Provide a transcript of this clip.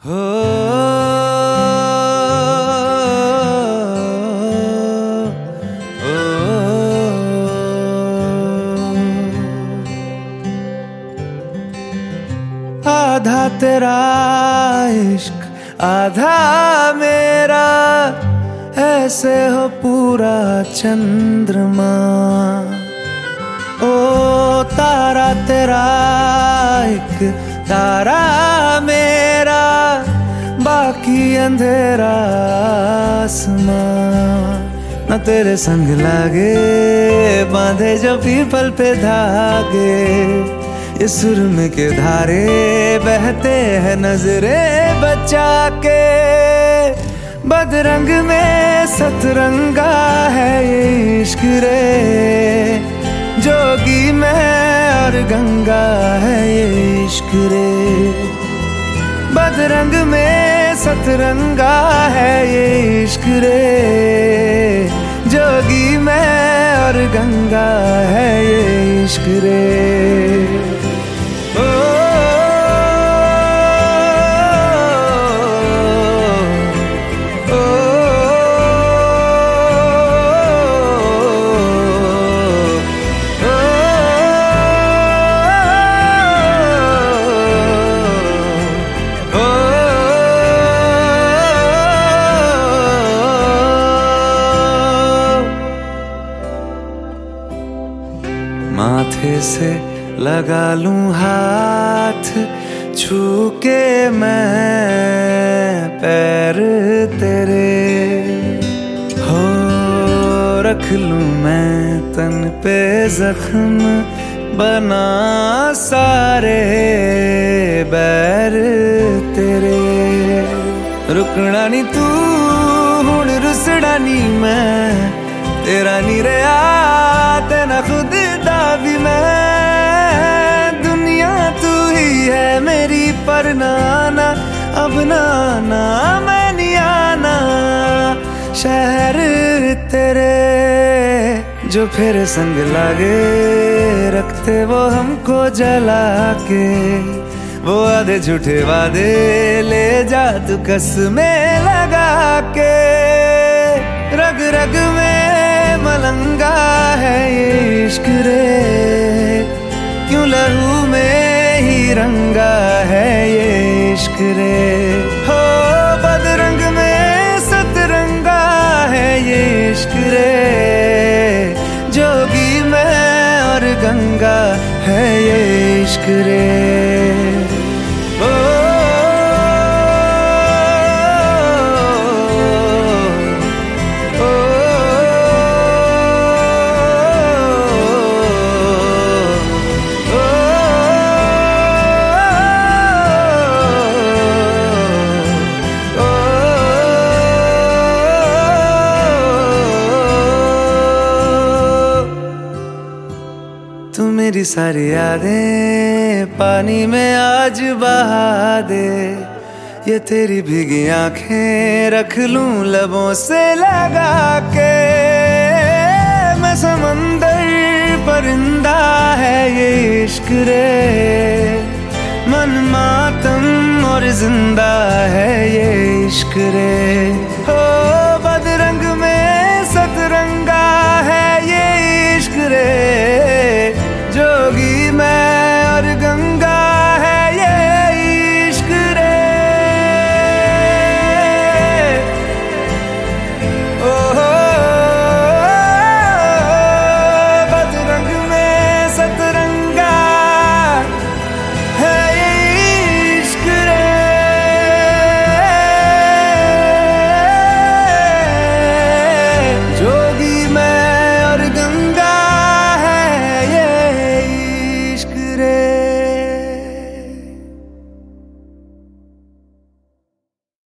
हो आधा तेरा इश्क आधा मेरा, ऐसे हो पूरा चंद्रमा। ओ तारा तेरा एक तारा मेरा, बाकी अंधेरा आसमां। न तेरे संग लागे बांधे जो पीपल पे धागे, इस सुरम के धारे बहते हैं नजरे बचा के। बदरंग में सतरंगा है ये इश्क रे, जोगी में और गंगा है ये इश्क रे। बदरंग में सतरंगा है ये इश्क रे, जोगी में और गंगा है ये इश्क रे। माथे से लगा लूं हाथ, छू के मैं पैर तेरे। हो रख लूं मैं तन पे जख्म, बना सारे बैर तेरे। रुकना नी तू हुण रुसड़ा नी मैं, तेरा नी रहा तेना खुद भी मैं। दुनिया तू ही है मेरी पर नाना, अब नाना मैं नहीं आना। शहर तेरे जो फिर संग लागे, रखते वो हमको जला के। वो आधे झूठे वादे ले जा तू कसमें लगा के। रग रग में मलंगा है ये इश्क रे, क्यों लहू में ही रंगा है ये इश्क रे। हो बदरंग में सतरंगा है ये इश्क रे, जोगी में और गंगा है ये इश्क रे। तू मेरी सारी यादें पानी में आज बहा दे। ये तेरी भीगी आंखें रख लूं लबों से लगा के। मैं समंदर परिंदा है ये इश्क रे, मन मातम और जिंदा है ये इश्क रे। हो